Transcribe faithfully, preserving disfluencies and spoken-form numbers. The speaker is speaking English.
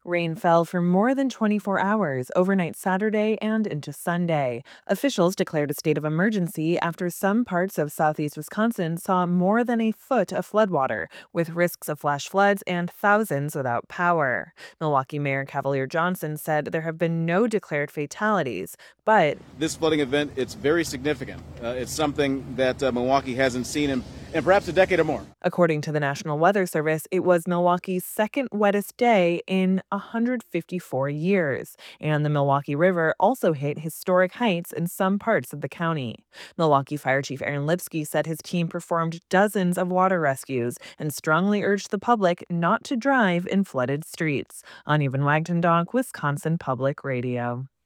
Rain fell for more than twenty-four hours overnight Saturday and into Sunday. Officials declared a state of emergency after some parts of southeast Wisconsin saw more than a foot of floodwater, with risks of flash floods and thousands without power. Milwaukee Mayor Cavalier Johnson said there have been no declared fatalities, but This flooding event, it's very significant. Uh, it's something that uh, Milwaukee hasn't seen in, in perhaps a decade or more. according to the National Weather Service, it was Milwaukee's second wettest day in one hundred fifty-four years, and the Milwaukee River also hit historic heights in some parts of the county. Milwaukee Fire Chief Aaron Lipsky said his team performed dozens of water rescues and strongly urged the public not to drive in flooded streets. Anya Van Wagendonk, Wisconsin Public Radio.